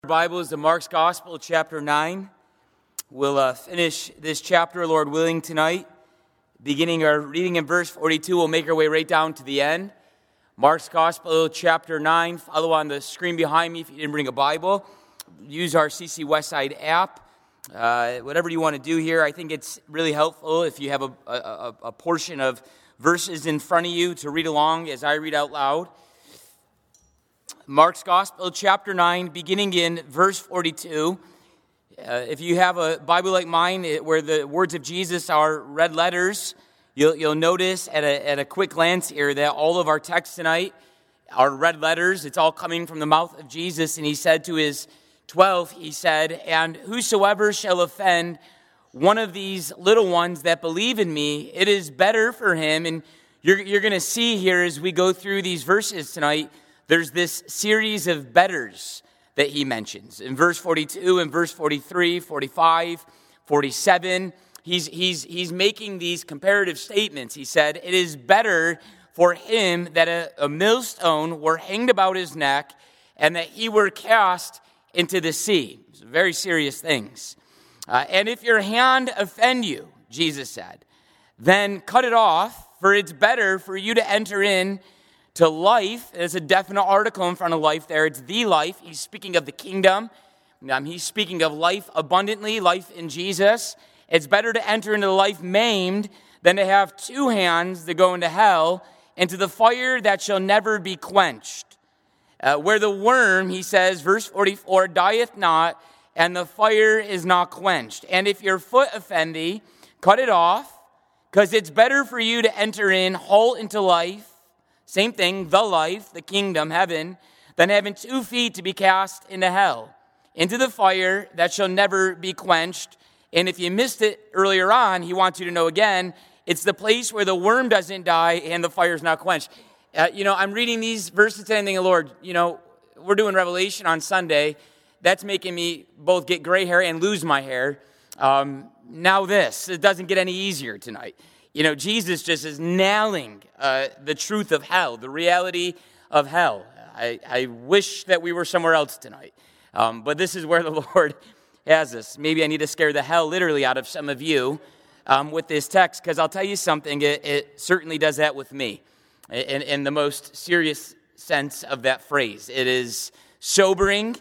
Bibles to Mark's Gospel, chapter 9. We'll finish this chapter, Lord willing, tonight. Beginning our reading in verse 42, we'll make our way right down to the end. Mark's Gospel, chapter 9. Follow on the screen behind me if you didn't bring a Bible. Use our CC Westside app. Whatever you want to do here, I think it's really helpful if you have a portion of verses in front of you to read along as I read out loud. Mark's Gospel, chapter 9, beginning in verse 42. If you have a Bible like mine, where the words of Jesus are red letters, you'll notice at a quick glance here that all of our texts tonight are red letters. It's all coming from the mouth of Jesus, and he said to his 12, he said, "And whosoever shall offend one of these little ones that believe in me, it is better for him." And you're going to see here as we go through these verses tonight, there's this series of betters that he mentions. In verse 42, in verse 43, 45, 47, he's making these comparative statements. He said, "It is better for him that a millstone were hanged about his neck and that he were cast into the sea." It's very serious things. "And if your hand offend you," Jesus said, "then cut it off, for it's better for you to enter in to life." There's a definite article in front of life there. It's the life. He's speaking of the kingdom. He's speaking of life abundantly, life in Jesus. It's better to enter into life maimed than to have two hands that go into hell, into the fire that shall never be quenched. Where the worm, he says, verse 44, dieth not, and the fire is not quenched. "And if your foot offend thee, cut it off, because it's better for you to enter in whole into life," same thing, the life, the kingdom, heaven, "than having 2 feet to be cast into hell, into the fire that shall never be quenched." And if you missed it earlier on, he wants you to know again, it's the place where the worm doesn't die and the fire's not quenched. I'm reading these verses today and thinking, Lord, we're doing Revelation on Sunday. That's making me both get gray hair and lose my hair. Now it doesn't get any easier tonight. Jesus just is nailing the truth of hell, the reality of hell. I wish that we were somewhere else tonight. But this is where the Lord has us. Maybe I need to scare the hell literally out of some of you with this text, because I'll tell you something, it certainly does that with me in the most serious sense of that phrase. It is sobering.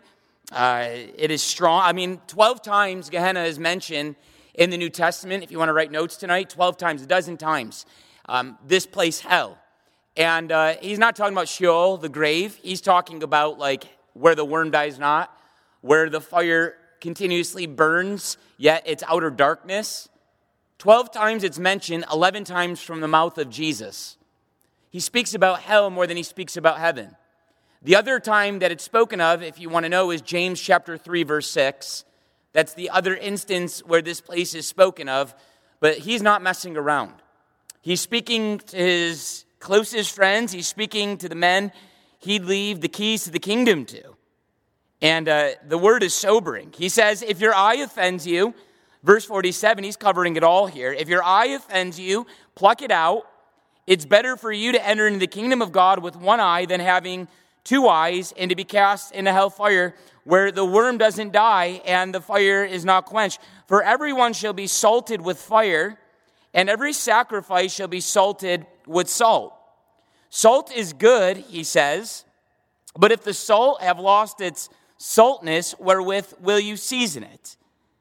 It is strong. 12 times Gehenna is mentioned in the New Testament. If you want to write notes tonight, 12 times, a dozen times, this place, hell. And he's not talking about Sheol, the grave. He's talking about where the worm dies not, where the fire continuously burns, yet it's outer darkness. 12 times it's mentioned, 11 times from the mouth of Jesus. He speaks about hell more than he speaks about heaven. The other time that it's spoken of, if you want to know, is James chapter 3, verse 6. That's the other instance where this place is spoken of, but he's not messing around. He's speaking to his closest friends. He's speaking to the men he'd leave the keys to the kingdom to. And the word is sobering. He says, if your eye offends you, verse 47, he's covering it all here. If your eye offends you, pluck it out. It's better for you to enter into the kingdom of God with one eye than having 2 eyes and to be cast into hellfire, where the worm doesn't die and the fire is not quenched. For everyone shall be salted with fire, and every sacrifice shall be salted with salt. Salt is good, he says, but if the salt have lost its saltness, wherewith will you season it?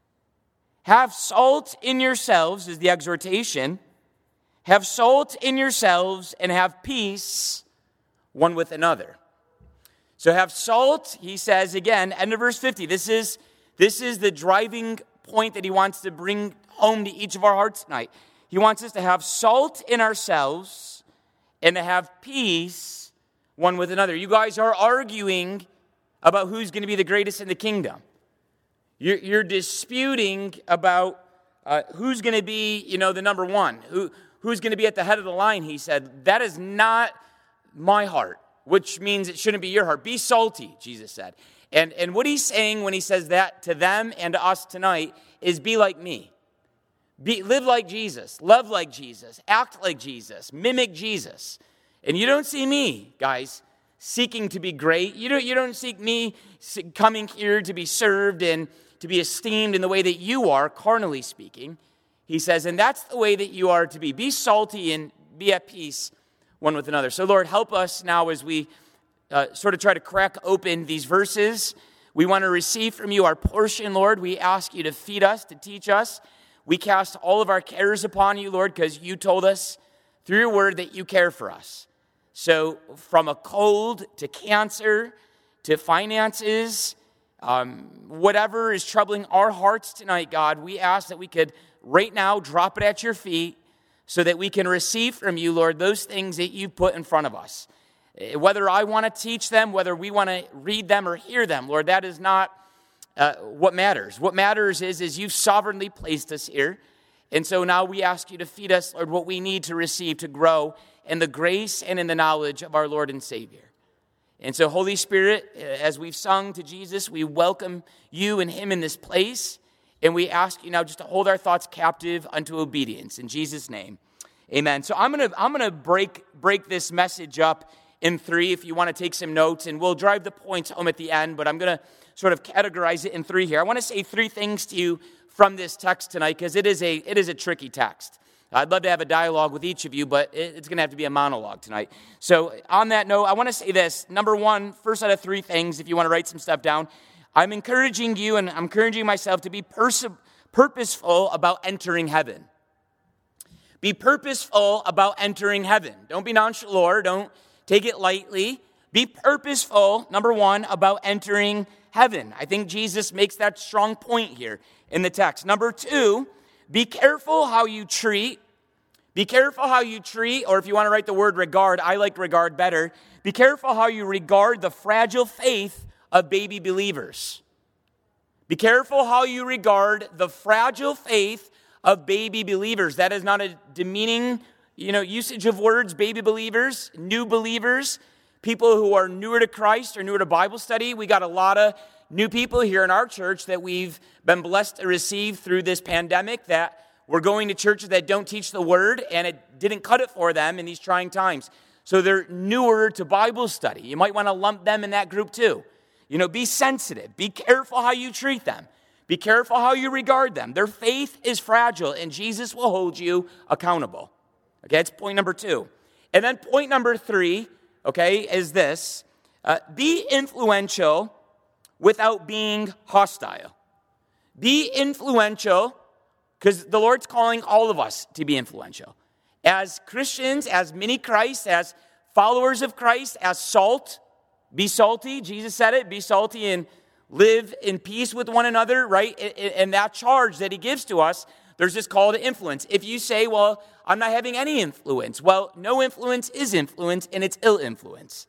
Have salt in yourselves, is the exhortation. Have salt in yourselves and have peace one with another. So have salt, he says again, end of verse 50. This is the driving point that he wants to bring home to each of our hearts tonight. He wants us to have salt in ourselves and to have peace one with another. You guys are arguing about who's going to be the greatest in the kingdom. You're disputing about who's going to be, the number one, who's going to be at the head of the line, he said. That is not my heart, which means it shouldn't be your heart. Be salty, Jesus said. And what he's saying when he says that to them and to us tonight is be like me. Live like Jesus, love like Jesus, act like Jesus, mimic Jesus. And you don't see me, guys, seeking to be great. You don't seek me coming here to be served and to be esteemed in the way that you are, carnally speaking. He says, and that's the way that you are to be. Be salty and be at peace one with another. So Lord, help us now as we sort of try to crack open these verses. We want to receive from you our portion, Lord. We ask you to feed us, to teach us. We cast all of our cares upon you, Lord, because you told us through your word that you care for us. So from a cold to cancer to finances, whatever is troubling our hearts tonight, God, we ask that we could right now drop it at your feet so that we can receive from you, Lord, those things that you put in front of us. Whether I want to teach them, whether we want to read them or hear them, Lord, that is not what matters. What matters is you've sovereignly placed us here. And so now we ask you to feed us, Lord, what we need to receive to grow in the grace and in the knowledge of our Lord and Savior. And so, Holy Spirit, as we've sung to Jesus, we welcome you and him in this place. And we ask you now just to hold our thoughts captive unto obedience. In Jesus' name, amen. So I'm gonna break this message up in 3 if you want to take some notes. And we'll drive the points home at the end. But I'm going to sort of categorize it in 3 here. I want to say 3 things to you from this text tonight because it is a tricky text. I'd love to have a dialogue with each of you, but it's going to have to be a monologue tonight. So on that note, I want to say this. Number 1, first out of 3 things, if you want to write some stuff down, I'm encouraging you and I'm encouraging myself to be purposeful about entering heaven. Be purposeful about entering heaven. Don't be nonchalant. Don't take it lightly. Be purposeful, number 1, about entering heaven. I think Jesus makes that strong point here in the text. Number 2, be careful how you treat. Be careful how you treat, or if you want to write the word regard, I like regard better. Be careful how you regard the fragile faith of baby believers. Be careful how you regard the fragile faith of baby believers. That is not a demeaning, usage of words. Baby believers, new believers, people who are newer to Christ or newer to Bible study. We got a lot of new people here in our church that we've been blessed to receive through this pandemic that we're going to churches that don't teach the word and it didn't cut it for them in these trying times. So they're newer to Bible study. You might want to lump them in that group too. Be sensitive. Be careful how you treat them. Be careful how you regard them. Their faith is fragile and Jesus will hold you accountable. Okay, that's point number 2. And then point number 3, is this. Be influential without being hostile. Be influential because the Lord's calling all of us to be influential. As Christians, as mini Christ, as followers of Christ, as salt, be salty. Jesus said it, be salty and live in peace with one another, right? And that charge that he gives to us, there's this call to influence. If you say, well, I'm not having any influence. Well, no influence is influence, and it's ill influence.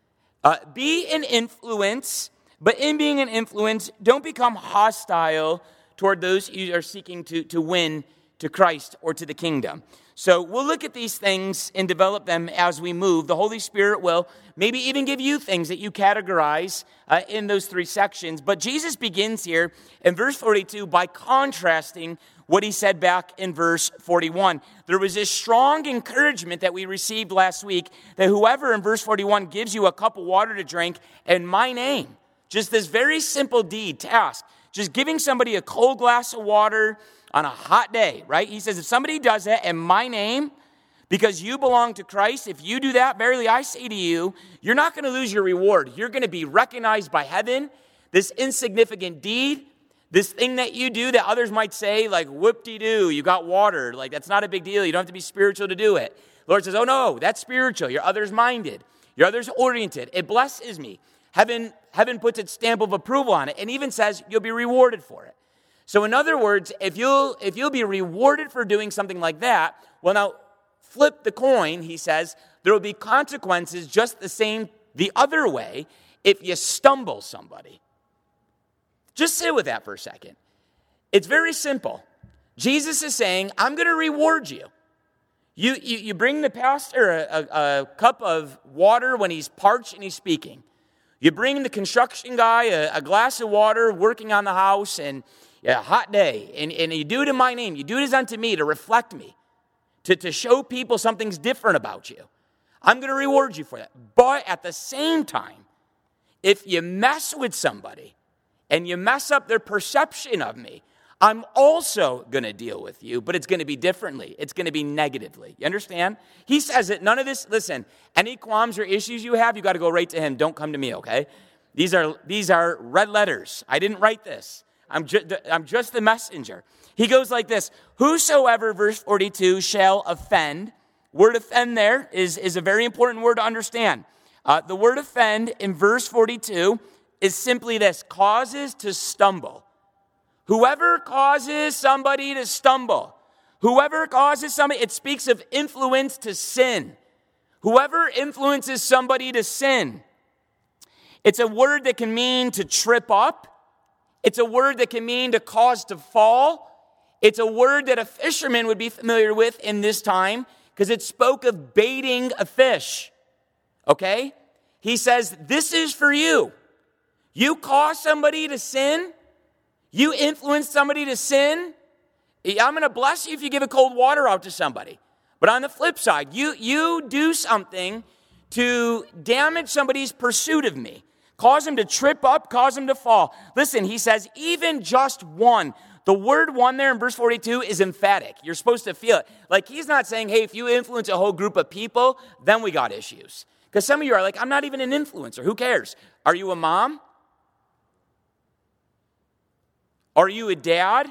Be an influence, but in being an influence, don't become hostile toward those you are seeking to win to Christ or to the kingdom. So we'll look at these things and develop them as we move. The Holy Spirit will maybe even give you things that you categorize in those 3 sections. But Jesus begins here in verse 42 by contrasting what he said back in verse 41. There was this strong encouragement that we received last week that whoever in verse 41 gives you a cup of water to drink in my name, just this very simple deed, task, just giving somebody a cold glass of water on a hot day, right? He says, if somebody does that in my name, because you belong to Christ, if you do that, verily I say to you, you're not going to lose your reward. You're going to be recognized by heaven. This insignificant deed, this thing that you do that others might say, like, whoop-de-doo, you got water. Like, that's not a big deal. You don't have to be spiritual to do it. The Lord says, oh no, that's spiritual. You're others-minded. You're others-oriented. It blesses me. Heaven puts its stamp of approval on it and even says you'll be rewarded for it. So in other words, if you'll be rewarded for doing something like that, well now, flip the coin, he says, there will be consequences just the same the other way if you stumble somebody. Just sit with that for a second. It's very simple. Jesus is saying, I'm going to reward you. You bring the pastor a cup of water when he's parched and he's speaking. You bring the construction guy a glass of water working on the house and a hot day. And you do it in my name. You do it as unto me to reflect me. To show people something's different about you. I'm going to reward you for that. But at the same time, if you mess with somebody and you mess up their perception of me, I'm also going to deal with you, but it's going to be differently. It's going to be negatively. You understand? He says that none of this, listen, any qualms or issues you have, you got to go right to him. Don't come to me, okay? These are red letters. I didn't write this. I'm just the messenger. He goes like this: whosoever, verse 42, shall offend. Word offend there is a very important word to understand. The word offend in verse 42 is simply this: causes to stumble. Whoever causes somebody to stumble, whoever causes somebody, it speaks of influence to sin. Whoever influences somebody to sin. It's a word that can mean to trip up. It's a word that can mean to cause to fall. It's a word that a fisherman would be familiar with in this time because it spoke of baiting a fish. Okay? He says, this is for you. You cause somebody to sin. You influence somebody to sin. I'm going to bless you if you give a cold water out to somebody. But on the flip side, you do something to damage somebody's pursuit of me. Cause them to trip up, cause them to fall. Listen, he says, even just one. The word one there in verse 42 is emphatic. You're supposed to feel it. Like he's not saying, hey, if you influence a whole group of people, then we got issues. Because some of you are like, I'm not even an influencer. Who cares? Are you a mom? Are you a dad?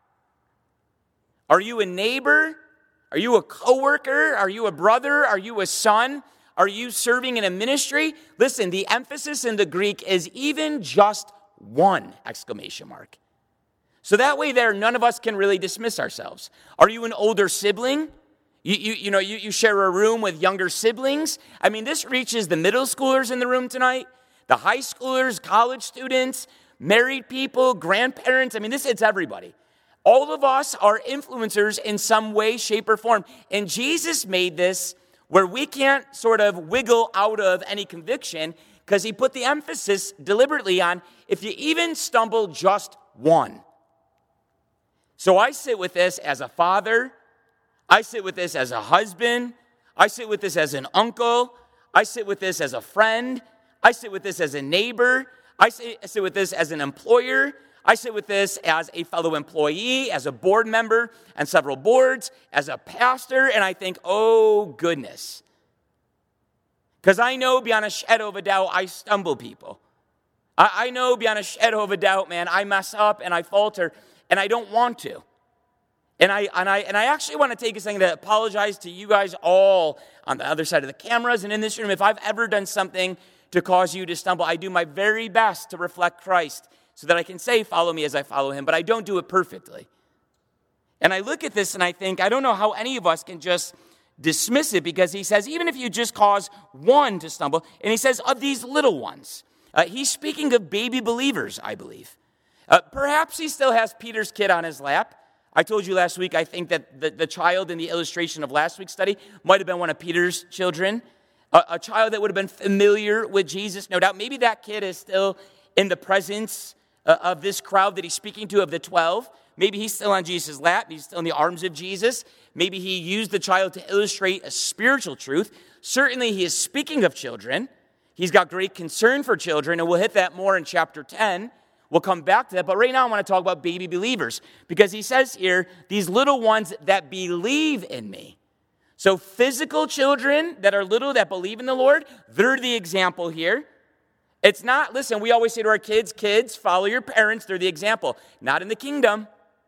Are you a neighbor? Are you a coworker? Are you a brother? Are you a son? Are you serving in a ministry? Listen, the emphasis in the Greek is even just one, exclamation mark. So that way there, none of us can really dismiss ourselves. Are you an older sibling? You share a room with younger siblings? I mean, this reaches the middle schoolers in the room tonight, the high schoolers, college students, married people, grandparents. I mean, this hits everybody. All of us are influencers in some way, shape, or form. And Jesus made this where we can't sort of wiggle out of any conviction because he put the emphasis deliberately on if you even stumble just one. So I sit with this as a father. I sit with this as a husband. I sit with this as an uncle. I sit with this as a friend. I sit with this as a neighbor. I sit with this as an employer. I sit with this as a fellow employee, as a board member and several boards, as a pastor, and I think, oh, goodness. Because I know beyond a shadow of a doubt, I stumble people. I know beyond a shadow of a doubt, man, I mess up and I falter, and I don't want to. And I actually want to take a second to apologize to you guys all on the other side of the cameras and in this room. If I've ever done something to cause you to stumble, I do my very best to reflect Christ, so that I can say, follow me as I follow him, but I don't do it perfectly. And I look at this and I think, I don't know how any of us can just dismiss it, because he says, even if you just cause one to stumble, and he says, of these little ones. He's speaking of baby believers, I believe. Perhaps he still has Peter's kid on his lap. I told you last week, I think that the child in the illustration of last week's study might have been one of Peter's children, a child that would have been familiar with Jesus, no doubt. Maybe that kid is still in the presence of this crowd that he's speaking to, of the 12. Maybe he's still on Jesus' lap. He's still in the arms of Jesus. Maybe he used the child to illustrate a spiritual truth. Certainly he is speaking of children. He's got great concern for children, and we'll hit that more in chapter 10. We'll come back to that. But right now I want to talk about baby believers, because he says here, these little ones that believe in me. So physical children that are little, that believe in the Lord, they're the example here. It's not, listen, we always say to our kids, follow your parents. They're the example. Not in the kingdom.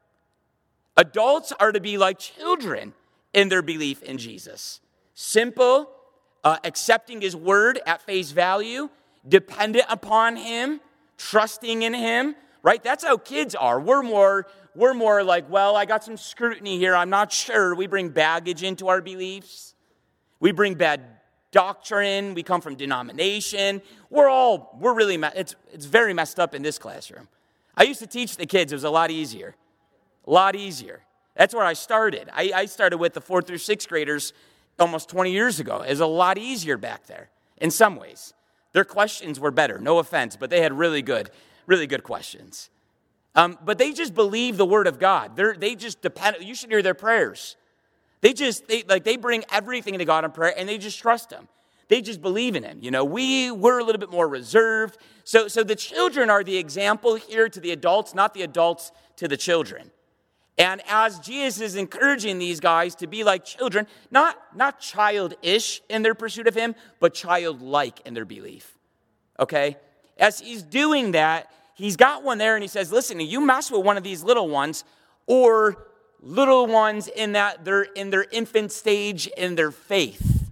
Adults are to be like children in their belief in Jesus. Simple, accepting his word at face value, dependent upon him, trusting in him, right? That's how kids are. We're more like, well, I got some scrutiny here. I'm not sure. We bring baggage into our beliefs. We bring bad doctrine. We come from denomination. We're really, it's very messed up in this classroom. I used to teach the kids. It was a lot easier. A lot easier. That's where I started. I started with the 4th through 6th graders almost 20 years ago. It was a lot easier back there in some ways. Their questions were better. No offense, but they had really good questions. But they just believe the word of God. They just depend. You should hear their prayers. They bring everything to God in prayer, and they just trust him. They just believe in him. We're a little bit more reserved. So the children are the example here to the adults, not the adults to the children. And as Jesus is encouraging these guys to be like children, not childish in their pursuit of him, but childlike in their belief. Okay? As he's doing that, he's got one there and he says, listen, you mess with one of these little ones, or little ones in that they're in their infant stage in their faith.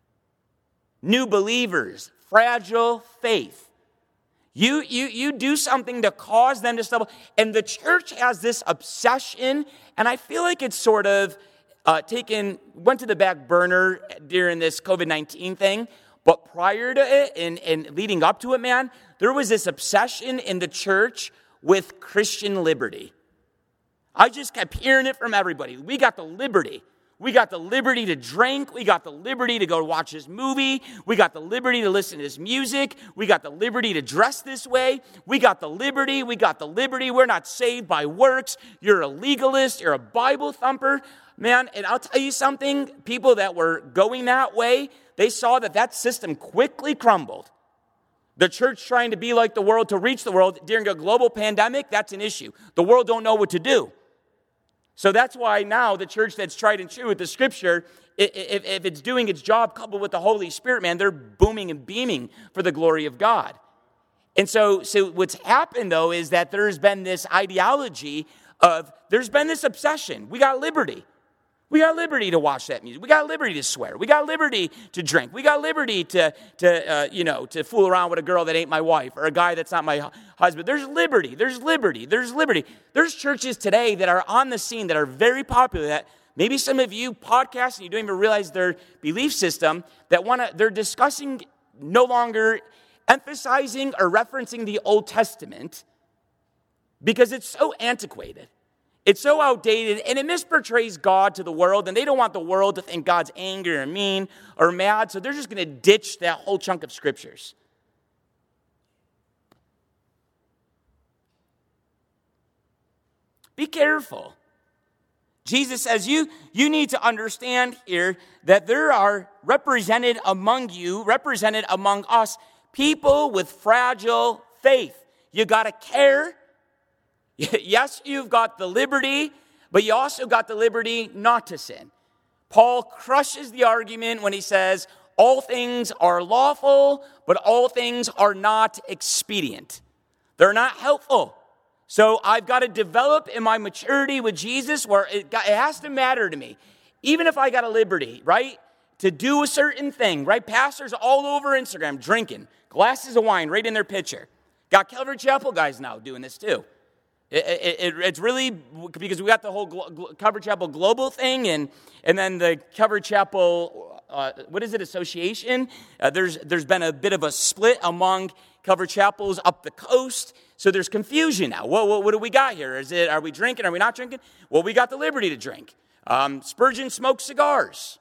New believers, fragile faith. You do something to cause them to stumble. And the church has this obsession, and I feel like it's sort of went to the back burner during this COVID-19 thing. But prior to it and leading up to it, man, there was this obsession in the church with Christian liberty. I just kept hearing it from everybody. We got the liberty. We got the liberty to drink. We got the liberty to go watch this movie. We got the liberty to listen to this music. We got the liberty to dress this way. We got the liberty. We got the liberty. We're not saved by works. You're a legalist. You're a Bible thumper. Man, and I'll tell you something. People that were going that way, they saw that system quickly crumbled. The church trying to be like the world to reach the world during a global pandemic, that's an issue. The world don't know what to do. So that's why now the church that's tried and true with the scripture, if it's doing its job coupled with the Holy Spirit, man, they're booming and beaming for the glory of God. And so what's happened, though, is that there's been this ideology there's been this obsession. We got liberty. We got liberty to watch that music. We got liberty to swear. We got liberty to drink. We got liberty to fool around with a girl that ain't my wife or a guy that's not my husband. There's liberty. There's liberty. There's liberty. There's churches today that are on the scene that are very popular that maybe some of you podcast and you don't even realize their belief system they're discussing no longer emphasizing or referencing the Old Testament because it's so antiquated. It's so outdated, and it misportrays God to the world, and they don't want the world to think God's angry or mean or mad, so they're just going to ditch that whole chunk of scriptures. Be careful. Jesus says you need to understand here that there are represented among us, people with fragile faith. You got to care. Yes, you've got the liberty, but you also got the liberty not to sin. Paul crushes the argument when he says, all things are lawful, but all things are not expedient. They're not helpful. So I've got to develop in my maturity with Jesus where it has to matter to me. Even if I got a liberty, right, to do a certain thing, right? Pastors all over Instagram drinking glasses of wine right in their picture. Got Calvary Chapel guys now doing this too. It's really because we got the whole Calvary Chapel global thing and then the Calvary Chapel, association. There's been a bit of a split among Calvary Chapels up the coast. So there's confusion now. What do we got here? Are we drinking? Are we not drinking? Well, we got the liberty to drink. Spurgeon smoked cigars.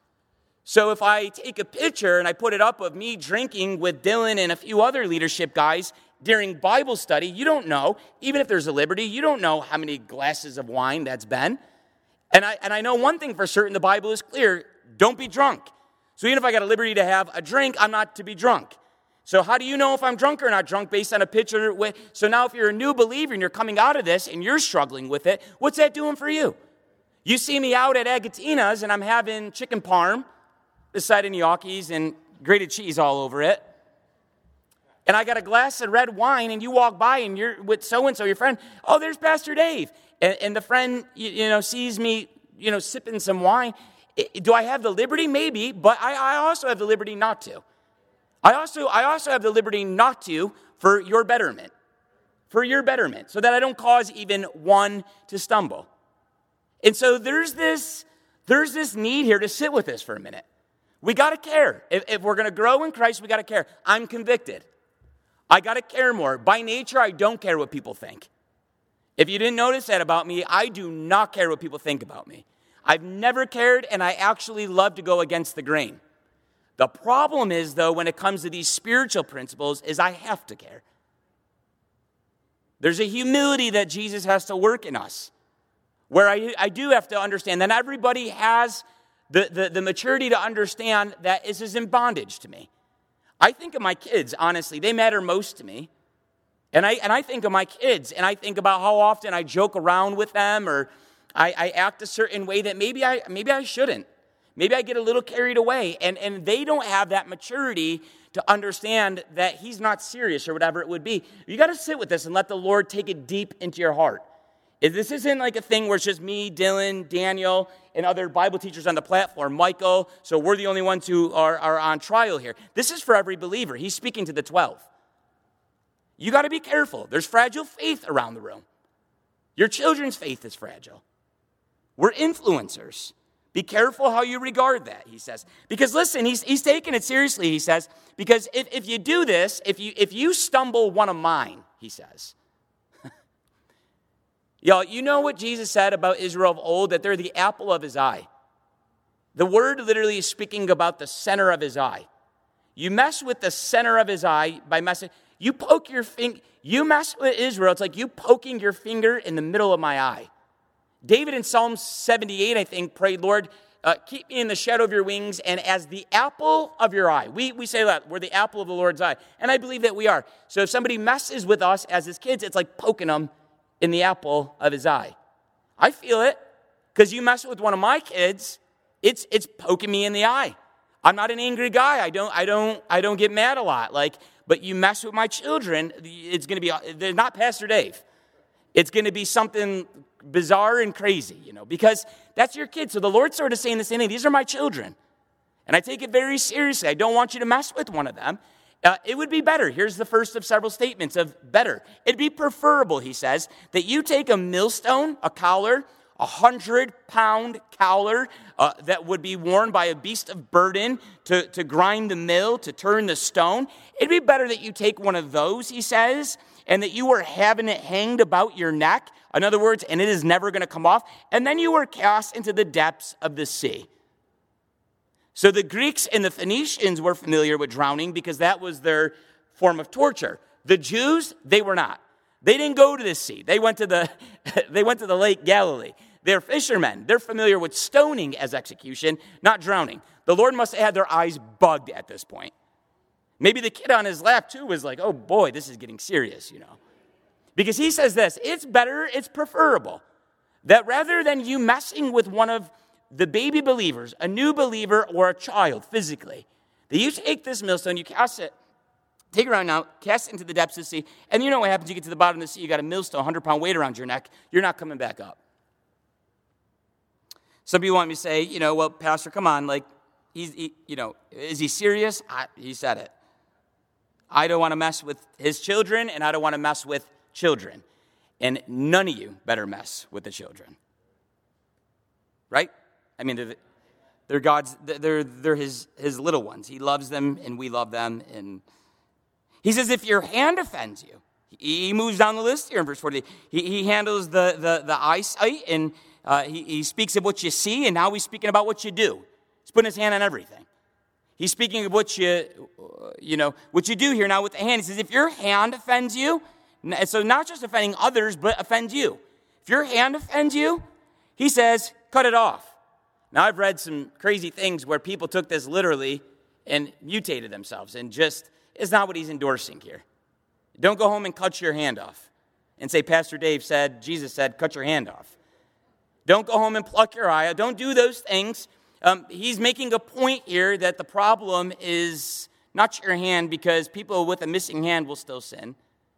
So if I take a picture and I put it up of me drinking with Dylan and a few other leadership guys during Bible study, you don't know, even if there's a liberty, you don't know how many glasses of wine that's been. And I know one thing for certain, the Bible is clear, don't be drunk. So even if I got a liberty to have a drink, I'm not to be drunk. So how do you know if I'm drunk or not drunk based on a picture? So now if you're a new believer and you're coming out of this and you're struggling with it, what's that doing for you? You see me out at Agatina's and I'm having chicken parm, this side of gnocchis and grated cheese all over it. And I got a glass of red wine, and you walk by, and you're with so-and-so, your friend. Oh, there's Pastor Dave. And the friend, sees me, sipping some wine. Do I have the liberty? Maybe, but I also have the liberty not to. I also have the liberty not to for your betterment. For your betterment, so that I don't cause even one to stumble. And so there's this need here to sit with this for a minute. We got to care. If we're going to grow in Christ, we got to care. I'm convicted. I got to care more. By nature, I don't care what people think. If you didn't notice that about me, I do not care what people think about me. I've never cared, and I actually love to go against the grain. The problem is, though, when it comes to these spiritual principles, is I have to care. There's a humility that Jesus has to work in us. where I do have to understand that everybody has the maturity to understand that this is in bondage to me. I think of my kids, honestly. They matter most to me. And I think of my kids, and I think about how often I joke around with them, or I act a certain way that maybe I shouldn't. Maybe I get a little carried away, and they don't have that maturity to understand that he's not serious or whatever it would be. You got to sit with this and let the Lord take it deep into your heart. This isn't like a thing where it's just me, Dylan, Daniel, and other Bible teachers on the platform, Michael, so we're the only ones who are on trial here. This is for every believer. He's speaking to the 12. You got to be careful. There's fragile faith around the room. Your children's faith is fragile. We're influencers. Be careful how you regard that, he says. Because listen, he's taking it seriously, he says, because if you do this, if you stumble one of mine, he says. Y'all, you know what Jesus said about Israel of old, that they're the apple of his eye. The word literally is speaking about the center of his eye. You mess with the center of his eye by messing. You poke your finger. You mess with Israel. It's like you poking your finger in the middle of my eye. David in Psalm 78, I think, prayed, Lord, keep me in the shadow of your wings and as the apple of your eye. We say that. We're the apple of the Lord's eye. And I believe that we are. So if somebody messes with us as his kids, it's like poking them in the apple of his eye. I feel it because you mess with one of my kids, it's poking me in the eye. I'm not an angry guy. I don't get mad a lot. But you mess with my children, it's going to be. They're not Pastor Dave. It's going to be something bizarre and crazy, because that's your kid. So the Lord's sort of saying the same thing. These are my children, and I take it very seriously. I don't want you to mess with one of them. It would be better. Here's the first of several statements of better. It'd be preferable, he says, that you take a millstone, a collar, 100-pound collar that would be worn by a beast of burden to grind the mill, to turn the stone. It'd be better that you take one of those, he says, and that you were having it hanged about your neck. In other words, and it is never going to come off. And then you were cast into the depths of the sea. So the Greeks and the Phoenicians were familiar with drowning because that was their form of torture. The Jews, they were not. They didn't go to the sea. They went to the Lake Galilee. They're fishermen. They're familiar with stoning as execution, not drowning. The Lord must have had their eyes bugged at this point. Maybe the kid on his lap, too, was like, oh, boy, this is getting serious, Because he says this, it's better, it's preferable, that rather than you messing with one of the baby believers, a new believer or a child physically, that you take this millstone, you cast it, take it around now, cast it into the depths of the sea, and you know what happens? You get to the bottom of the sea, you got a millstone, 100-pound weight around your neck, you're not coming back up. Some people want me to say, well, Pastor, come on, is he serious? He said it. I don't want to mess with his children, and I don't want to mess with children. And none of you better mess with the children. Right? I mean, they're God's, they're his little ones. He loves them, and we love them. And he says, if your hand offends you, he moves down the list here in verse 40. He handles the eyesight, and he speaks of what you see, and now he's speaking about what you do. He's putting his hand on everything. He's speaking of what you do here now with the hand. He says, if your hand offends you, so not just offending others, but offends you. If your hand offends you, he says, cut it off. Now, I've read some crazy things where people took this literally and mutated themselves, and just is not what he's endorsing here. Don't go home and cut your hand off and say, Pastor Dave said, Jesus said, cut your hand off. Don't go home and pluck your eye out. Don't do those things. He's making a point here that the problem is not your hand, because people with a missing hand will still sin.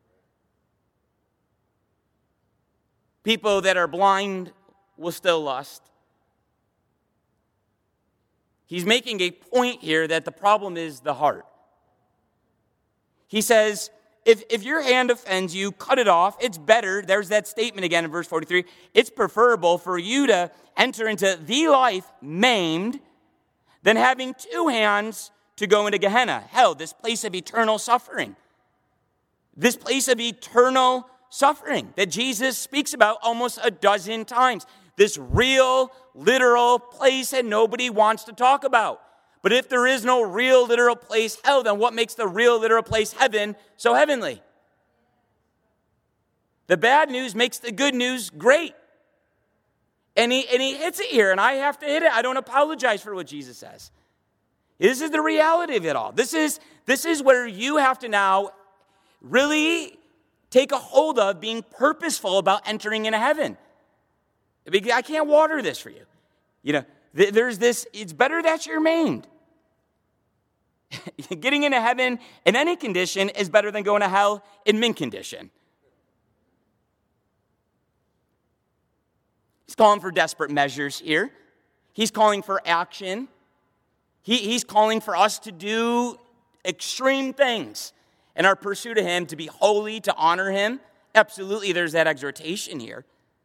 People that are blind will still lust. He's making a point here that the problem is the heart. He says, if your hand offends you, cut it off. It's better, there's that statement again in verse 43, it's preferable for you to enter into the life maimed than having two hands to go into Gehenna, hell, this place of eternal suffering. This place of eternal suffering that Jesus speaks about almost a dozen times. This real, literal place that nobody wants to talk about. But if there is no real, literal place, hell, then what makes the real, literal place, heaven, so heavenly? The bad news makes the good news great. And he hits it here, and I have to hit it. I don't apologize for what Jesus says. This is the reality of it all. This is where you have to now really take a hold of being purposeful about entering into heaven. I can't water this for you. There's this, it's better that you're maimed. Getting into heaven in any condition is better than going to hell in mint condition. He's calling for desperate measures here. He's calling for action. He's calling for us to do extreme things in our pursuit of him, to be holy, to honor him. Absolutely, there's that exhortation here.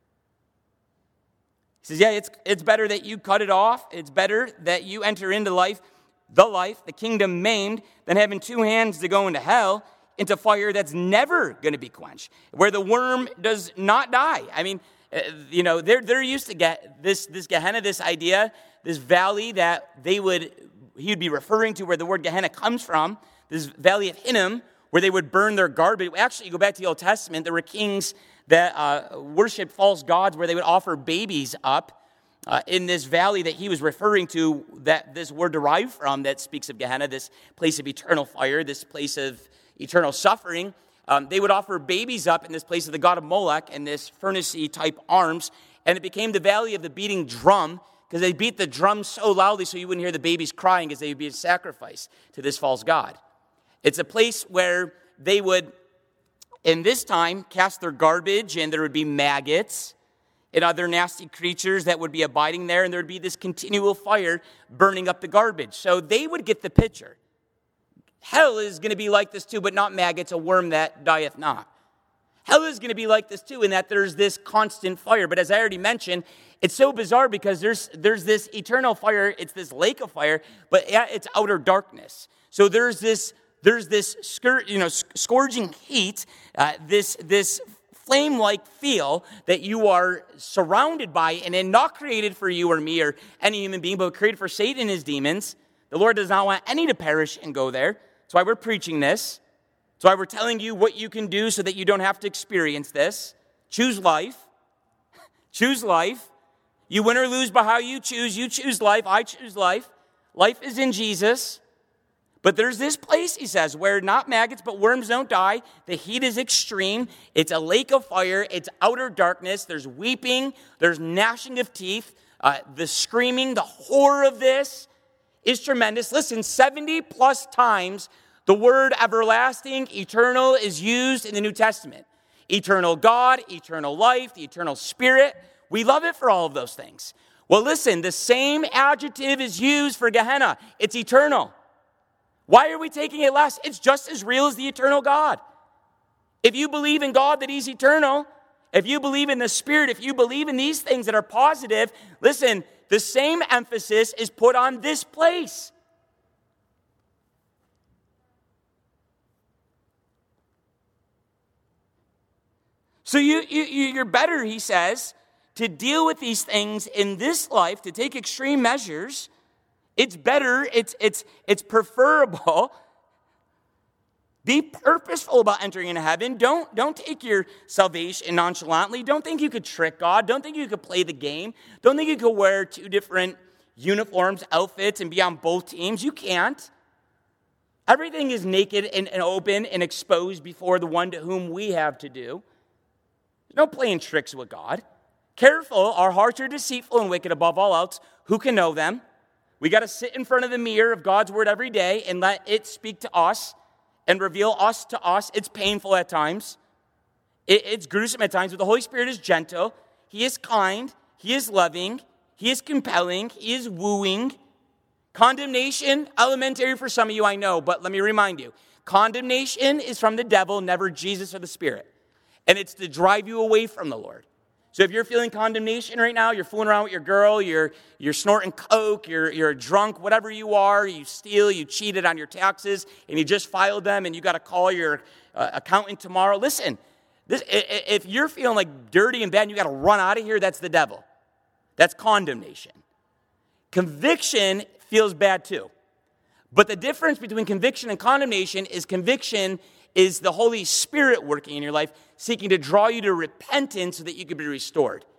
He says, it's better that you cut it off. It's better that you enter into the kingdom maimed, than having two hands to go into hell, into fire that's never going to be quenched, where the worm does not die. I mean, they're used to get this Gehenna, this idea, this valley that he would be referring to, where the word Gehenna comes from, this valley of Hinnom, where they would burn their garbage. Actually, you go back to the Old Testament, there were kings that worshiped false gods, where they would offer babies up in this valley that he was referring to, that this word derived from, that speaks of Gehenna, this place of eternal fire, this place of eternal suffering. They would offer babies up in this place of the god of Molech and this furnace-y type arms, and it became the valley of the beating drum, because they beat the drum so loudly so you wouldn't hear the babies crying, as they would be sacrificed to this false god. It's a place where they would, in this time, cast their garbage, and there would be maggots and other nasty creatures that would be abiding there, and there would be this continual fire burning up the garbage. So they would get the picture. Hell is going to be like this too, but not maggots, a worm that dieth not. Hell is going to be like this too, in that there's this constant fire. But as I already mentioned, it's so bizarre because there's this eternal fire. It's this lake of fire, but it's outer darkness. So there's this scourging heat, this flame-like feel that you are surrounded by, and then not created for you or me or any human being, but created for Satan and his demons. The Lord does not want any to perish and go there. That's why we're preaching this. That's why we're telling you what you can do so that you don't have to experience this. Choose life. Choose life. You win or lose by how you choose. You choose life. I choose life. Life is in Jesus. But there's this place, he says, where not maggots but worms don't die. The heat is extreme. It's a lake of fire. It's outer darkness. There's weeping. There's gnashing of teeth. The screaming, the horror of this is tremendous. Listen, 70 plus times the word everlasting, eternal, is used in the New Testament. Eternal God, eternal life, the eternal spirit. We love it for all of those things. Well, listen, the same adjective is used for Gehenna. It's eternal. Why are we taking it less? It's just as real as the eternal God. If you believe in God that he's eternal, if you believe in the Spirit, if you believe in these things that are positive, listen, the same emphasis is put on this place. So you're better, he says, to deal with these things in this life, to take extreme measures. It's better, it's preferable. Be purposeful about entering into heaven. Don't take your salvation nonchalantly. Don't think you could trick God. Don't think you could play the game. Don't think you could wear two different uniforms, outfits, and be on both teams. You can't. Everything is naked and open and exposed before the one to whom we have to do. There's no playing tricks with God. Careful, our hearts are deceitful and wicked above all else. Who can know them? We got to sit in front of the mirror of God's word every day and let it speak to us and reveal us to us. It's painful at times. It's gruesome at times, but the Holy Spirit is gentle. He is kind. He is loving. He is compelling. He is wooing. Condemnation, elementary for some of you, I know, but let me remind you. Condemnation is from the devil, never Jesus or the Spirit. And it's to drive you away from the Lord. So if you're feeling condemnation right now, you're fooling around with your girl, you're snorting coke, you're drunk, whatever you are, you steal, you cheated on your taxes, and you just filed them, and you got to call your accountant tomorrow. Listen, if you're feeling like dirty and bad, and you got to run out of here, that's the devil. That's condemnation. Conviction feels bad too. But the difference between conviction and condemnation is conviction is the Holy Spirit working in your life, seeking to draw you to repentance so that you can be restored.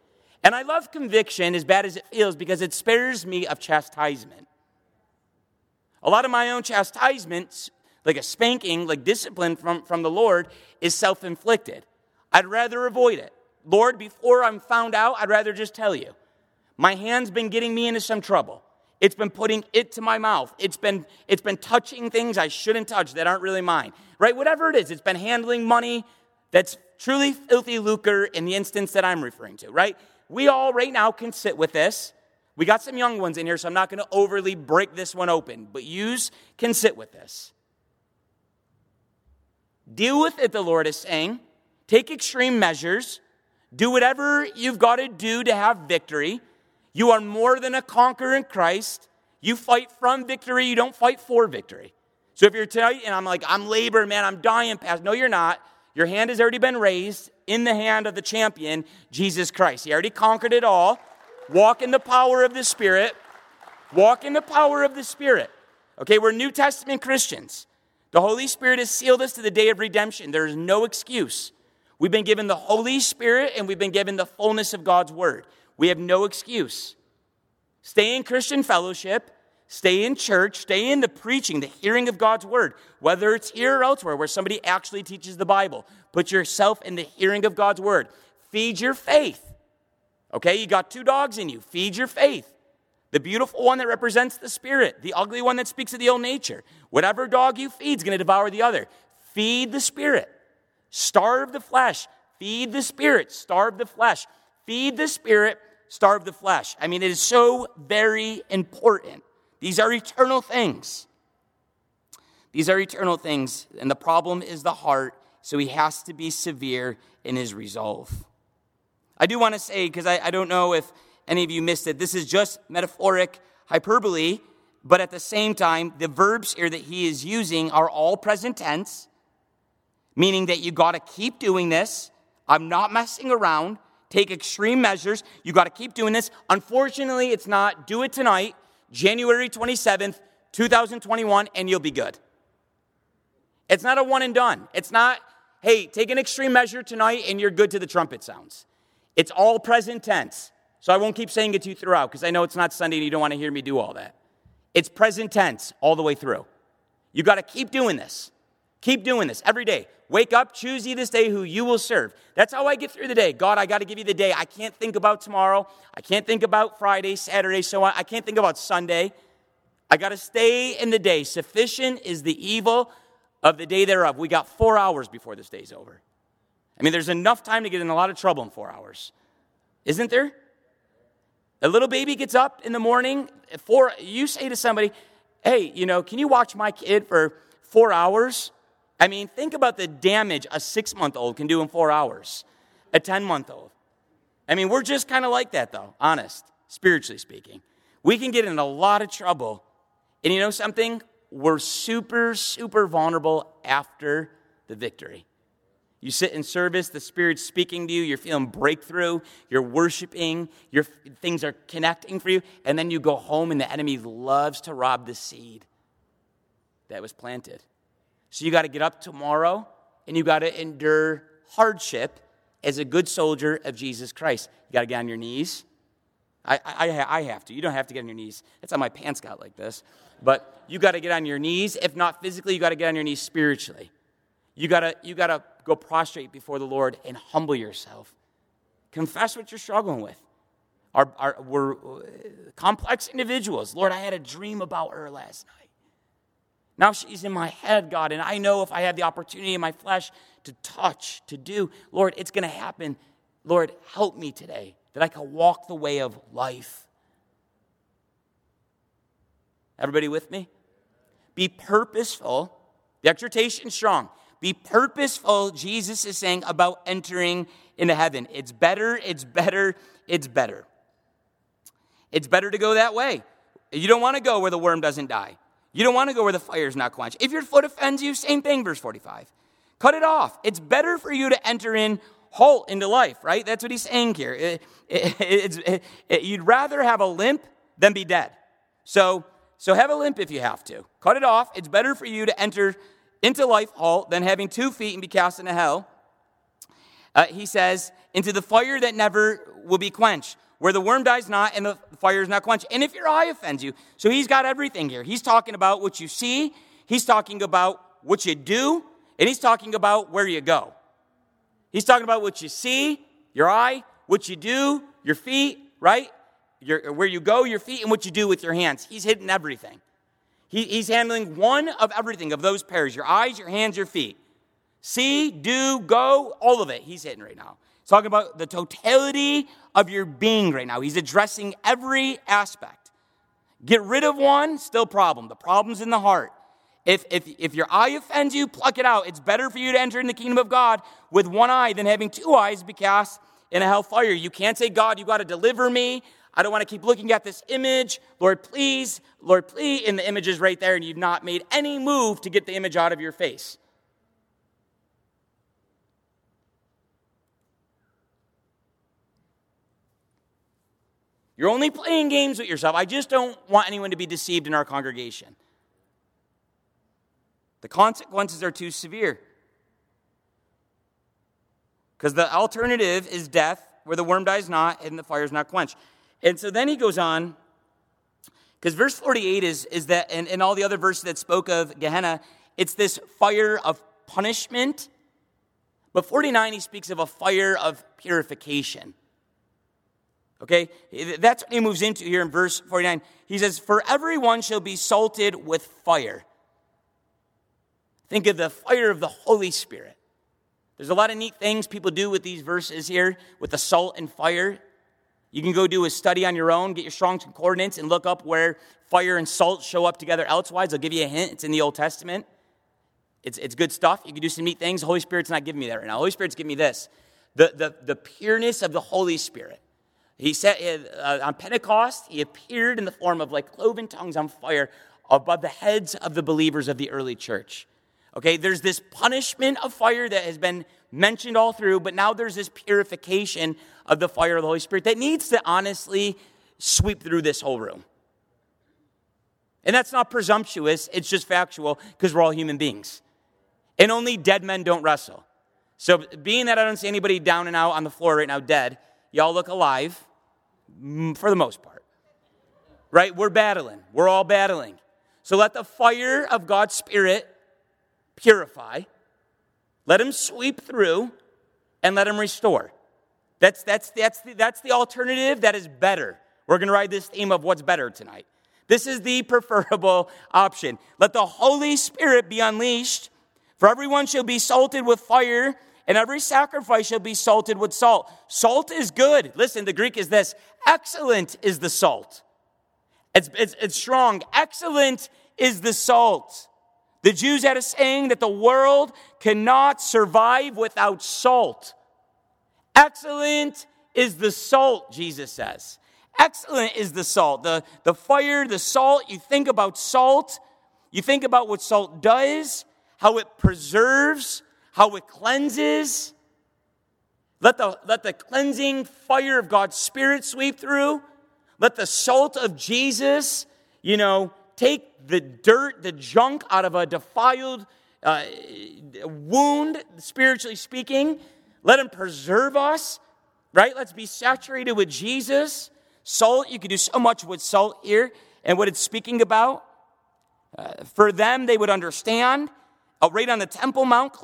And I love conviction, as bad as it feels, because it spares me of chastisement. A lot of my own chastisements, like a spanking, like discipline from the Lord, is self-inflicted. I'd rather avoid it. Lord, before I'm found out, I'd rather just tell you. My hand's been getting me into some trouble. It's been putting it to my mouth. It's been touching things I shouldn't touch that aren't really mine. Right? Whatever it is, it's been handling money that's truly filthy lucre in the instance that I'm referring to, right? We all right now can sit with this. We got some young ones in here, so I'm not going to overly break this one open, but yous can sit with this. Deal with it, the Lord is saying. Take extreme measures. Do whatever you've got to do to have victory. You are more than a conqueror in Christ. You fight from victory. You don't fight for victory. So if you're tonight and I'm laboring, man, I'm dying past. No, you're not. Your hand has already been raised in the hand of the champion, Jesus Christ. He already conquered it all. Walk in the power of the Spirit. Walk in the power of the Spirit. Okay, we're New Testament Christians. The Holy Spirit has sealed us to the day of redemption. There is no excuse. We've been given the Holy Spirit and we've been given the fullness of God's Word. We have no excuse. Stay in Christian fellowship. Stay in church. Stay in the preaching, the hearing of God's Word. Whether it's here or elsewhere where somebody actually teaches the Bible. Put yourself in the hearing of God's Word. Feed your faith. Okay, you got 2 dogs in you. Feed your faith. The beautiful one that represents the Spirit. The ugly one that speaks of the old nature. Whatever dog you feed is going to devour the other. Feed the Spirit. Starve the flesh. Feed the Spirit. Starve the flesh. Feed the Spirit. Starve the flesh. I mean, it is so very important. These are eternal things. These are eternal things. And the problem is the heart. So he has to be severe in his resolve. I do want to say, because I don't know if any of you missed it, this is just metaphoric hyperbole, but at the same time, the verbs here that he is using are all present tense, meaning that you got to keep doing this. I'm not messing around. Take extreme measures. You got to keep doing this. Unfortunately, it's not do it tonight, January 27th, 2021, and you'll be good. It's not a one and done. It's not, hey, take an extreme measure tonight and you're good to the trumpet sounds. It's all present tense. So I won't keep saying it to you throughout because I know it's not Sunday and you don't want to hear me do all that. It's present tense all the way through. You got to keep doing this. Keep doing this every day. Wake up, choose ye this day who you will serve. That's how I get through the day. God, I got to give you the day. I can't think about tomorrow. I can't think about Friday, Saturday, so on. I can't think about Sunday. I got to stay in the day. Sufficient is the evil of the day thereof. We got 4 hours before this day's over. I mean, there's enough time to get in a lot of trouble in 4 hours. Isn't there? A little baby gets up in the morning. You say to somebody, hey, can you watch my kid for 4 hours? I mean, think about the damage a 6-month-old can do in 4 hours. A 10-month-old. I mean, we're just kind of like that, though, honest, spiritually speaking. We can get in a lot of trouble. And you know something? We're super, super vulnerable after the victory. You sit in service, the Spirit's speaking to you, you're feeling breakthrough, you're worshiping, things are connecting for you, and then you go home and the enemy loves to rob the seed that was planted. So you got to get up tomorrow and you got to endure hardship as a good soldier of Jesus Christ. You got to get on your knees. I have to. You don't have to get on your knees. That's how my pants got like this. But you got to get on your knees. If not physically, you got to get on your knees spiritually. You got to go prostrate before the Lord and humble yourself. Confess what you're struggling with. We're complex individuals. Lord, I had a dream about her last night. Now she's in my head, God, and I know if I have the opportunity in my flesh to touch, to do, Lord, it's going to happen. Lord, help me today that I can walk the way of life. Everybody with me? Be purposeful. The exhortation is strong. Be purposeful, Jesus is saying, about entering into heaven. It's better, it's better, it's better. It's better to go that way. You don't want to go where the worm doesn't die. You don't want to go where the fire's not quenched. If your foot offends you, same thing, verse 45. Cut it off. It's better for you to enter in whole into life, right? That's what he's saying here. You'd rather have a limp than be dead. So have a limp if you have to. Cut it off. It's better for you to enter into life whole than having 2 feet and be cast into hell. He says, into the fire that never will be quenched. Where the worm dies not and the fire is not quenched. And if your eye offends you. So he's got everything here. He's talking about what you see. He's talking about what you do. And he's talking about where you go. He's talking about what you see, your eye, what you do, your feet, right? Where you go, your feet, and what you do with your hands. He's hitting everything. He's handling one of everything of those pairs. Your eyes, your hands, your feet. See, do, go, all of it he's hitting right now. He's talking about the totality of your being right now. He's addressing every aspect. Get rid of one, still problem. The problem's in the heart. If your eye offends you, pluck it out. It's better for you to enter in the kingdom of God with one eye than having two eyes be cast in a hellfire. You can't say, God, you got to deliver me. I don't want to keep looking at this image. Lord, please. And the image is right there, and you've not made any move to get the image out of your face. You're only playing games with yourself. I just don't want anyone to be deceived in our congregation. The consequences are too severe. Because the alternative is death, where the worm dies not and the fire is not quenched. And so then he goes on, because verse 48 is that, and all the other verses that spoke of Gehenna, it's this fire of punishment. But 49, he speaks of a fire of purification. Okay, that's what he moves into here in verse 49. He says, for everyone shall be salted with fire. Think of the fire of the Holy Spirit. There's a lot of neat things people do with these verses here, with the salt and fire. You can go do a study on your own, get your Strong's Concordance, and look up where fire and salt show up together elsewise. I'll give you a hint. It's in the Old Testament. It's good stuff. You can do some neat things. The Holy Spirit's not giving me that right now. The Holy Spirit's giving me this. The pureness of the Holy Spirit. He said on Pentecost, he appeared in the form of like cloven tongues on fire above the heads of the believers of the early church. Okay, there's this punishment of fire that has been mentioned all through, but now there's this purification of the fire of the Holy Spirit that needs to honestly sweep through this whole room. And that's not presumptuous, it's just factual, because we're all human beings. And only dead men don't wrestle. So being that I don't see anybody down and out on the floor right now dead, y'all look alive, for the most part. Right? We're battling. We're all battling. So let the fire of God's Spirit purify. Let him sweep through, and let him restore. That's the alternative that is better. We're going to ride this theme of what's better tonight. This is the preferable option. Let the Holy Spirit be unleashed, for everyone shall be salted with fire, and every sacrifice shall be salted with salt. Salt is good. Listen, the Greek is this. Excellent is the salt. It's strong. Excellent is the salt. The Jews had a saying that the world cannot survive without salt. Excellent is the salt, Jesus says. Excellent is the salt. The fire, the salt, you think about salt. You think about what salt does, how it preserves, how it cleanses. Let the cleansing fire of God's Spirit sweep through. Let the salt of Jesus, take the dirt, the junk out of a defiled wound, spiritually speaking. Let him preserve us, right? Let's be saturated with Jesus. Salt, you can do so much with salt here and what it's speaking about. For them, they would understand. Right on the Temple Mount,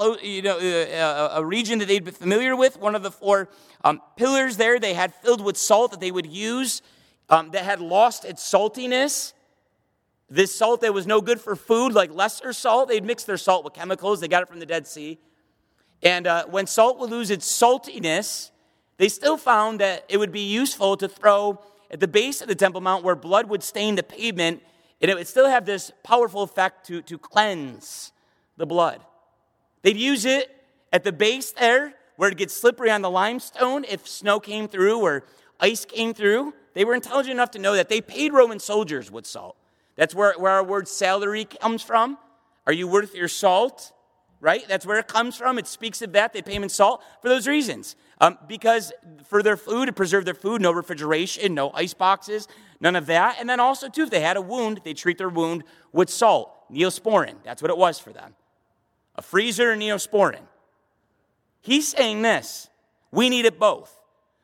a region that they'd be familiar with, one of the four pillars there they had filled with salt that they would use that had lost its saltiness. This salt that was no good for food, like lesser salt, they'd mix their salt with chemicals. They got it from the Dead Sea. And when salt would lose its saltiness, they still found that it would be useful to throw at the base of the Temple Mount where blood would stain the pavement, and it would still have this powerful effect to cleanse the blood. They'd use it at the base there where it gets slippery on the limestone if snow came through or ice came through. They were intelligent enough to know that they paid Roman soldiers with salt. That's where our word salary comes from. Are you worth your salt? Right? That's where it comes from. It speaks of that. They pay them in salt for those reasons. Because for their food, to preserve their food, no refrigeration, no ice boxes, none of that. And then also, too, if they had a wound, they treat their wound with salt. Neosporin. That's what it was for them. A freezer and Neosporin. He's saying this. We need it both.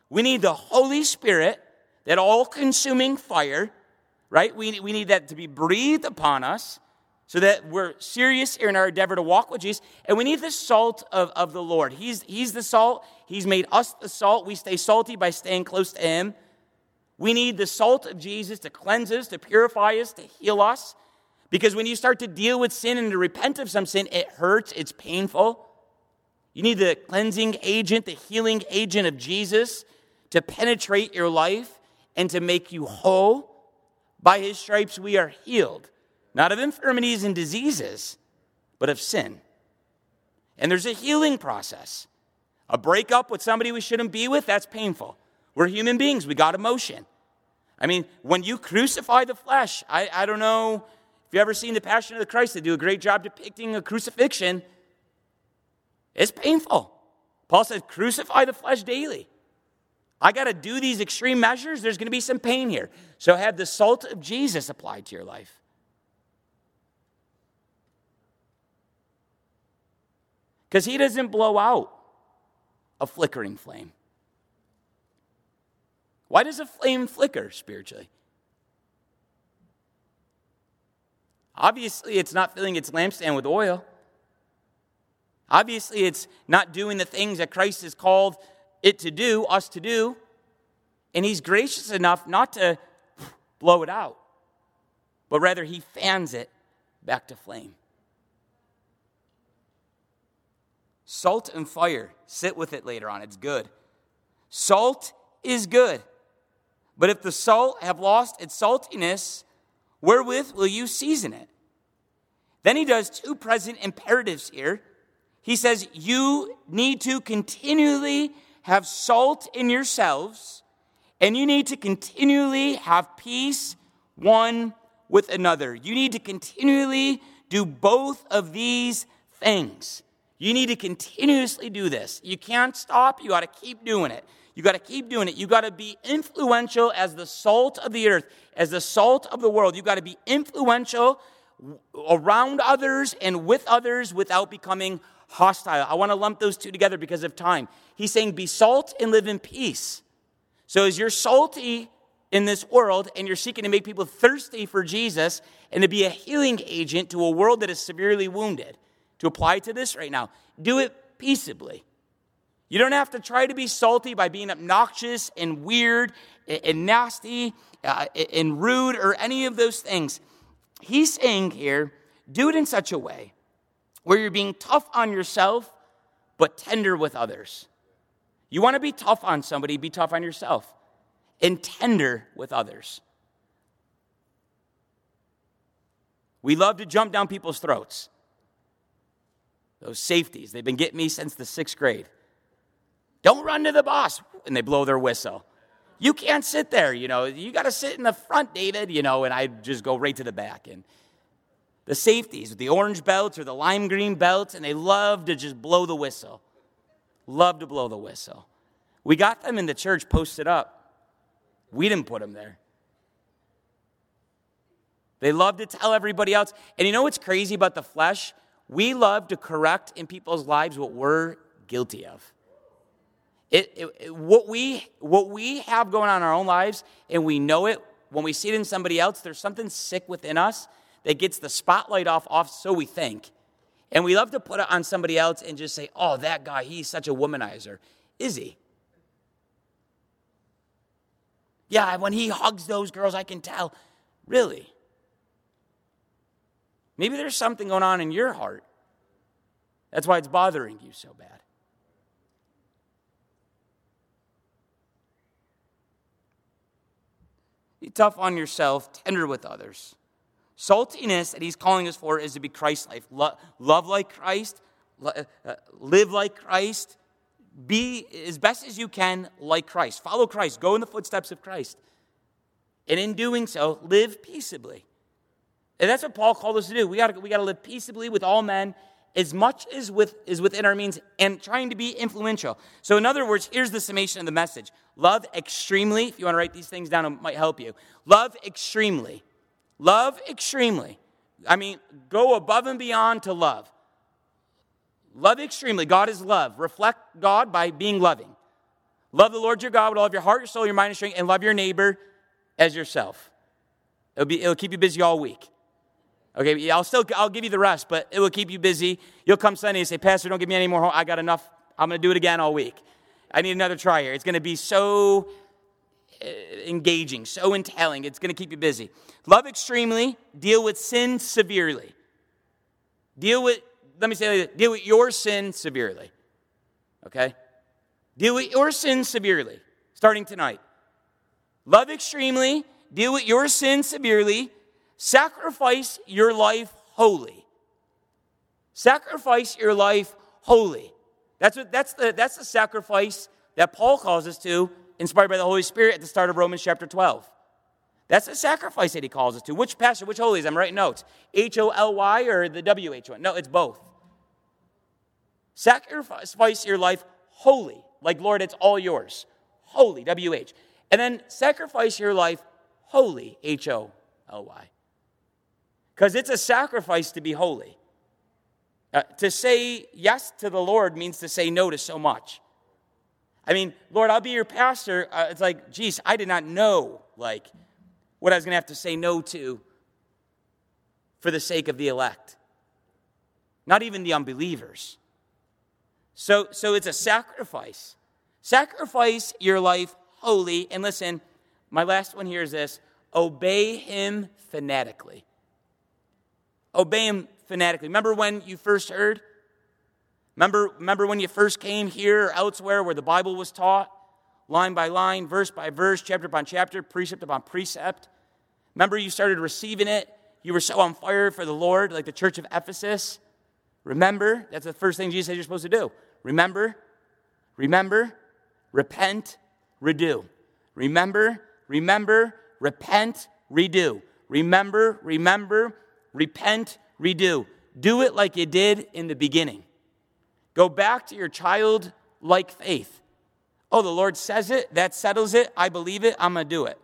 We need the Holy Spirit, that all-consuming fire, right? We need that to be breathed upon us so that we're serious in our endeavor to walk with Jesus. And we need the salt of the Lord. He's the salt. He's made us the salt. We stay salty by staying close to him. We need the salt of Jesus to cleanse us, to purify us, to heal us. Because when you start to deal with sin and to repent of some sin, it hurts, it's painful. You need the cleansing agent, the healing agent of Jesus to penetrate your life and to make you whole. By his stripes we are healed, not of infirmities and diseases, but of sin. And there's a healing process. A breakup with somebody we shouldn't be with, that's painful. We're human beings. We got emotion. I mean, when you crucify the flesh, I don't know if you've ever seen The Passion of the Christ. They do a great job depicting a crucifixion. It's painful. Paul says, crucify the flesh daily. I got to do these extreme measures. There's going to be some pain here. So have the salt of Jesus applied to your life. Because he doesn't blow out a flickering flame. Why does a flame flicker spiritually? Obviously, it's not filling its lampstand with oil. Obviously, it's not doing the things that Christ has called it to do, us to do. And he's gracious enough not to blow it out, but rather he fans it back to flame. Salt and fire, sit with it later on. It's good. Salt is good. But if the salt have lost its saltiness, wherewith will you season it? Then he does two present imperatives here. He says, you need to continually have salt in yourselves, and you need to continually have peace one with another. You need to continually do both of these things. You need to continuously do this. You can't stop. You got to keep doing it. You got to keep doing it. You got to be influential as the salt of the earth, as the salt of the world. You got to be influential around others and with others without becoming hostile. I want to lump those two together because of time. He's saying be salt and live in peace. So as you're salty in this world and you're seeking to make people thirsty for Jesus and to be a healing agent to a world that is severely wounded, to apply to this right now, do it peaceably. You don't have to try to be salty by being obnoxious and weird and nasty and rude or any of those things. He's saying here, do it in such a way where you're being tough on yourself, but tender with others. You want to be tough on somebody, be tough on yourself, and tender with others. We love to jump down people's throats. Those safeties, they've been getting me since the 6th grade. Don't run to the boss, and they blow their whistle. You can't sit there, you got to sit in the front, David, and I just go right to the back. And the safeties with the orange belts or the lime green belts, and they love to just blow the whistle. Love to blow the whistle. We got them in the church posted up. We didn't put them there. They love to tell everybody else. And you know what's crazy about the flesh? We love to correct in people's lives what we're guilty of. What we have going on in our own lives, and we know it, when we see it in somebody else, there's something sick within us that gets the spotlight off, so we think. And we love to put it on somebody else and just say, oh, that guy, he's such a womanizer. Is he? Yeah, when he hugs those girls, I can tell. Really? Maybe there's something going on in your heart. That's why it's bothering you so bad. Be tough on yourself, tender with others. Saltiness that he's calling us for is to be Christ-like. Love like Christ, live like Christ, be as best as you can like Christ. Follow Christ, go in the footsteps of Christ. And in doing so, live peaceably. And that's what Paul called us to do. We got to live peaceably with all men as much as is within our means and trying to be influential. So in other words, here's the summation of the message. Love extremely. If you want to write these things down, it might help you. Love extremely. Love extremely. I mean, go above and beyond to love. Love extremely. God is love. Reflect God by being loving. Love the Lord your God with all of your heart, your soul, your mind, and strength, and love your neighbor as yourself. It'll keep you busy all week. Okay, I'll give you the rest, but it will keep you busy. You'll come Sunday and say, Pastor, don't give me any more. I got enough. I'm going to do it again all week. I need another try here. It's going to be so engaging, so entailing. It's going to keep you busy. Love extremely. Deal with sin severely. Deal with your sin severely. Okay? Deal with your sin severely, starting tonight. Love extremely. Deal with your sin severely. Sacrifice your life wholly. Sacrifice your life wholly. That's the sacrifice that Paul calls us to, inspired by the Holy Spirit at the start of Romans chapter 12. That's the sacrifice that he calls us to. Which holy is? I'm writing notes. Holy or the WH1? No, it's both. Sacrifice your life wholly. Like, Lord, it's all yours. Holy, WH. And then sacrifice your life holy, HOLY. Because it's a sacrifice to be holy. To say yes to the Lord means to say no to so much. I mean, Lord, I'll be your pastor. It's like, geez, I did not know, what I was going to have to say no to for the sake of the elect. Not even the unbelievers. So it's a sacrifice. Sacrifice your life wholly. And listen, my last one here is this. Obey him fanatically. Obey him fanatically. Remember when you first heard? Remember when you first came here or elsewhere where the Bible was taught? Line by line, verse by verse, chapter upon chapter, precept upon precept. Remember you started receiving it? You were so on fire for the Lord, like the church of Ephesus. Remember, that's the first thing Jesus said you're supposed to do. Remember, repent, redo. Remember, repent, redo. Remember, repent, redo. Do it like you did in the beginning. Go back to your childlike faith. Oh, the Lord says it, that settles it, I believe it, I'm going to do it.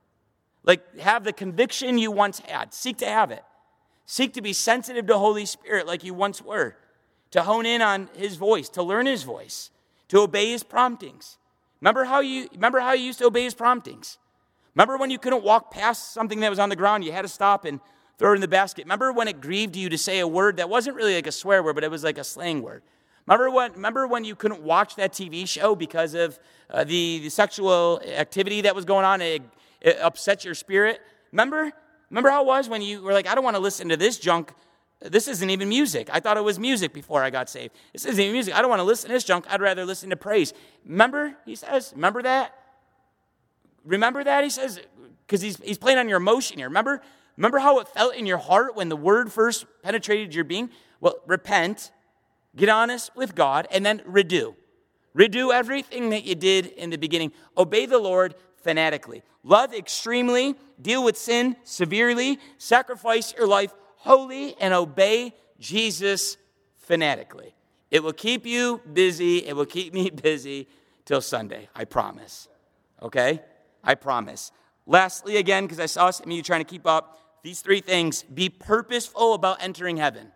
Have the conviction you once had. Seek to have it. Seek to be sensitive to Holy Spirit like you once were. To hone in on his voice, to learn his voice, to obey his promptings. Remember how you used to obey his promptings? Remember when you couldn't walk past something that was on the ground, you had to stop and throw it in the basket? Remember when it grieved you to say a word that wasn't really like a swear word, but it was like a slang word? Remember when you couldn't watch that TV show because of the sexual activity that was going on? It upset your spirit. Remember how it was when you were like, I don't want to listen to this junk. This isn't even music. I thought it was music before I got saved. This isn't even music. I don't want to listen to this junk. I'd rather listen to praise. Remember, he says, remember that? Remember that, he says, because he's playing on your emotion here. Remember how it felt in your heart when the word first penetrated your being? Well, repent, get honest with God, and then redo. Redo everything that you did in the beginning. Obey the Lord fanatically. Love extremely, deal with sin severely, sacrifice your life wholly, and obey Jesus fanatically. It will keep you busy. It will keep me busy till Sunday. I promise. Okay? I promise. Lastly, again, because I saw some of you trying to keep up, these three things. Be purposeful about entering heaven.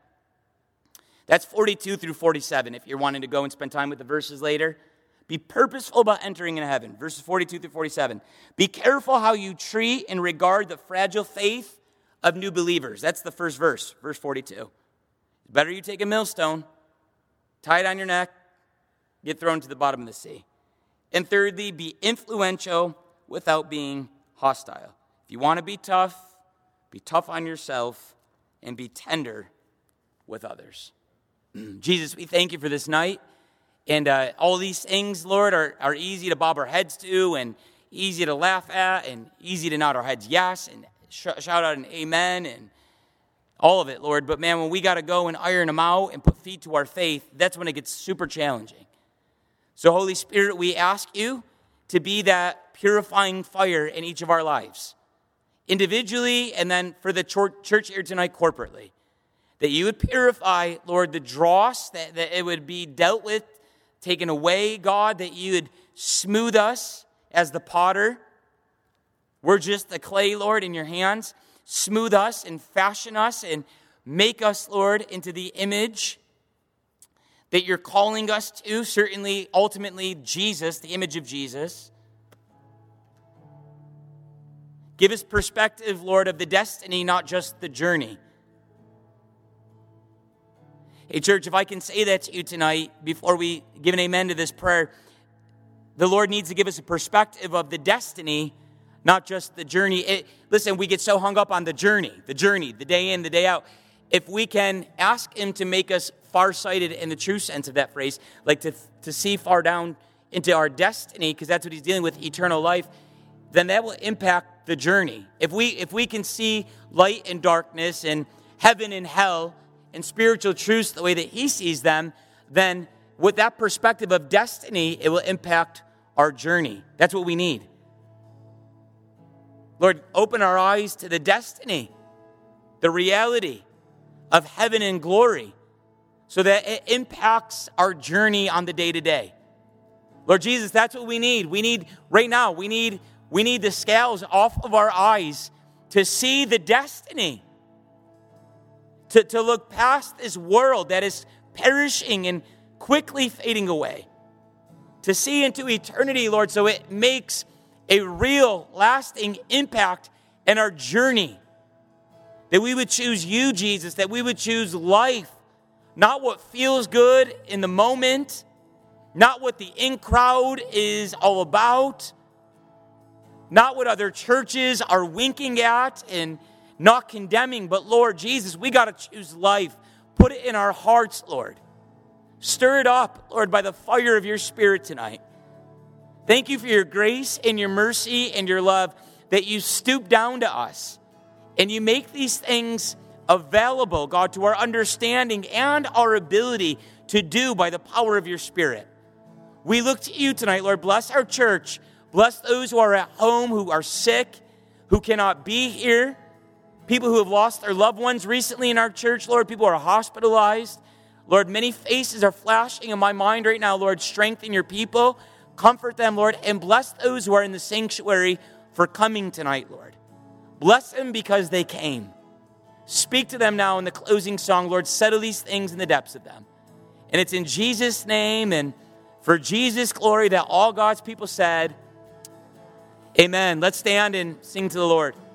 That's 42 through 47 if you're wanting to go and spend time with the verses later. Be purposeful about entering into heaven. Verses 42 through 47. Be careful how you treat and regard the fragile faith of new believers. That's the first verse 42. It's better you take a millstone, tie it on your neck, get thrown to the bottom of the sea. And thirdly, be influential without being hostile. If you want to be tough on yourself, and be tender with others. Jesus, we thank you for this night. And all these things, Lord, are easy to bob our heads to, and easy to laugh at, and easy to nod our heads yes, and shout out an amen, and all of it, Lord. But man, when we got to go and iron them out and put feet to our faith, that's when it gets super challenging. So Holy Spirit, we ask you to be that purifying fire in each of our lives, individually, and then for the church here tonight corporately. That you would purify, Lord, the dross, that it would be dealt with, taken away, God, that you would smooth us as the potter. We're just the clay, Lord, in your hands. Smooth us and fashion us and make us, Lord, into the image that you're calling us to, certainly, ultimately, Jesus, the image of Jesus. Give us perspective, Lord, of the destiny, not just the journey. Hey, church, if I can say that to you tonight before we give an amen to this prayer, the Lord needs to give us a perspective of the destiny, not just the journey. Listen, we get so hung up on the journey, the day in, the day out. If we can ask Him to make us farsighted in the true sense of that phrase, like to see far down into our destiny, because that's what He's dealing with, eternal life, then that will impact the journey. If we can see light and darkness and heaven and hell and spiritual truths the way that He sees them, then with that perspective of destiny, it will impact our journey. That's what we need. Lord, open our eyes to the destiny, the reality of heaven and glory, so that it impacts our journey on the day-to-day. Lord Jesus, that's what we need. We need, right now, we need the scales off of our eyes to see the destiny, to look past this world that is perishing and quickly fading away, to see into eternity, Lord, so it makes a real, lasting impact in our journey. That we would choose You, Jesus, that we would choose life, not what feels good in the moment, not what the in crowd is all about, not what other churches are winking at and not condemning, but Lord Jesus, we got to choose life. Put it in our hearts, Lord. Stir it up, Lord, by the fire of Your Spirit tonight. Thank You for Your grace and Your mercy and Your love, that You stoop down to us and You make these things available, God, to our understanding and our ability to do by the power of Your Spirit. We look to You tonight, Lord. Bless our church. Bless those who are at home, who are sick, who cannot be here. People who have lost their loved ones recently in our church, Lord. People who are hospitalized. Lord, many faces are flashing in my mind right now, Lord. Strengthen Your people. Comfort them, Lord. And bless those who are in the sanctuary for coming tonight, Lord. Bless them because they came. Speak to them now in the closing song, Lord. Settle these things in the depths of them. And it's in Jesus' name and for Jesus' glory that all God's people said, amen. Let's stand and sing to the Lord.